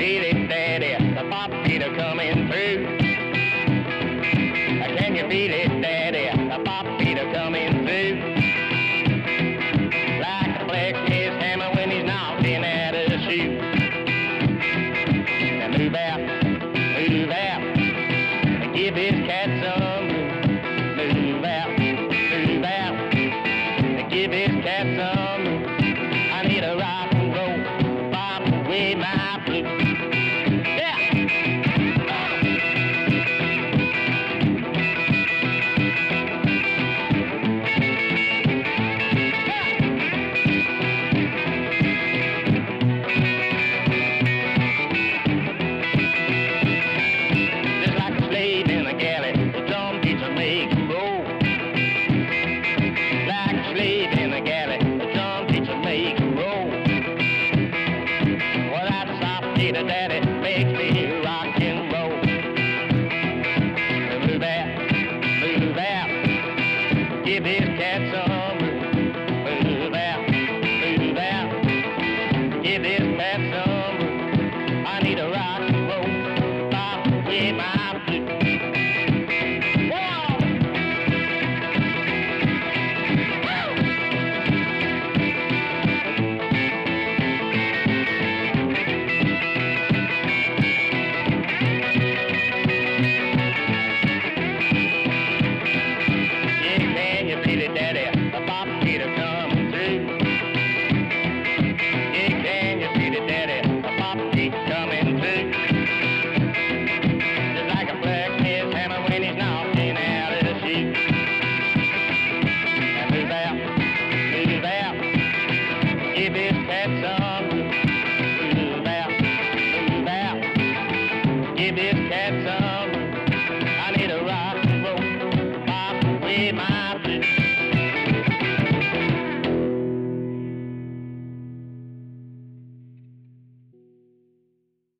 feel it, Daddy? The pop beat are coming through. Can you feel it, Daddy? The pop beat are coming through. Like a blacksmith's hammer when he's knocking at a shoe. Now move out, and give his cat some room. Move out, and give his cat some room. I need a rock and roll, pop away my blues. Yeah! Just like a slave in a galley, the drum beats are making roll. Like a slave in a galley, the drum beats are making roll. Well, that soft gator daddy makes me rock and roll. Move out, give his cat some room. Move out, give his cat some room. I need a rock and roll, pop away my blues. Whoa! Yeah, can you feel it, Daddy? The pop beat are coming through. Yeah, can you feel it, Daddy? The pop beat coming through. Just like a blacksmith's hammer when he's knocking out a shoe. Now move out, give his cat some room.